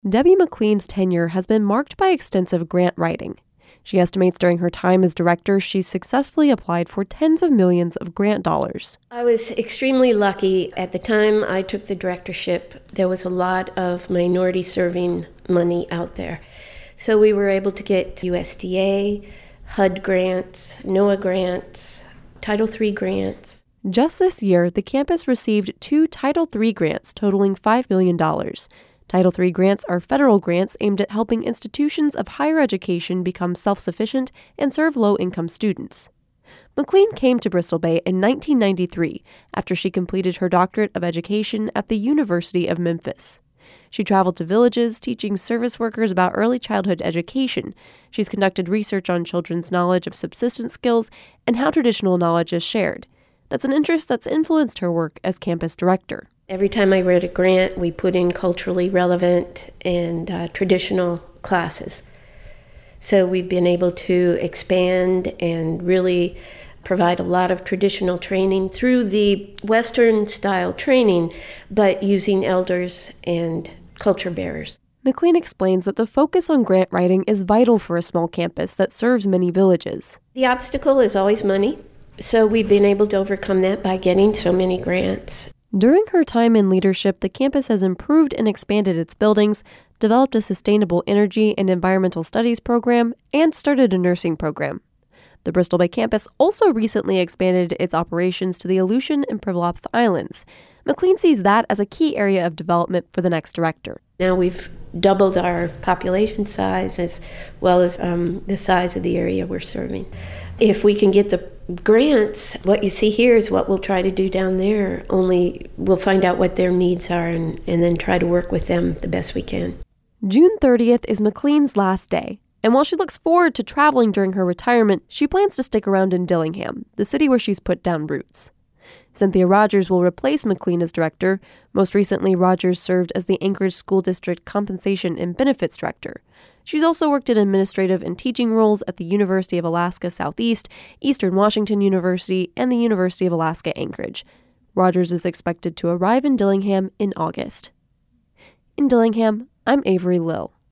Debbie McLean's tenure has been marked by extensive grant writing. She estimates during her time as director, she's successfully applied for tens of millions of grant dollars. I was extremely lucky. At the time I took the directorship, there was a lot of minority-serving money out there. So we were able to get USDA, HUD grants, NOAA grants, Title III grants. Just this year, the campus received 2 Title III grants totaling $5 million. Title III grants are federal grants aimed at helping institutions of higher education become self-sufficient and serve low-income students. McLean came to Bristol Bay in 1993 after she completed her doctorate of education at the University of Memphis. She traveled to villages teaching service workers about early childhood education. She's conducted research on children's knowledge of subsistence skills and how traditional knowledge is shared. That's an interest that's influenced her work as campus director. Every time I wrote a grant, we put in culturally relevant and traditional classes. So we've been able to expand and really provide a lot of traditional training through the Western-style training, but using elders and culture bearers. McLean explains that the focus on grant writing is vital for a small campus that serves many villages. The obstacle is always money, so we've been able to overcome that by getting so many grants. During her time in leadership, the campus has improved and expanded its buildings, developed a sustainable energy and environmental studies program, and started a nursing program. The Bristol Bay campus also recently expanded its operations to the Aleutian and Pribilof Islands. McLean sees that as a key area of development for the next director. Now we've doubled our population size as well as the size of the area we're serving. If we can get the grants, what you see here is what we'll try to do down there, only we'll find out what their needs are and then try to work with them the best we can. June 30th is McLean's last day, and while she looks forward to traveling during her retirement, she plans to stick around in Dillingham, the city where she's put down roots. Cynthia Rogers will replace McLean as director. Most recently, Rogers served as the Anchorage School District Compensation and Benefits Director. She's also worked in administrative and teaching roles at the University of Alaska Southeast, Eastern Washington University, and the University of Alaska Anchorage. Rogers is expected to arrive in Dillingham in August. In Dillingham, I'm Avery Lill.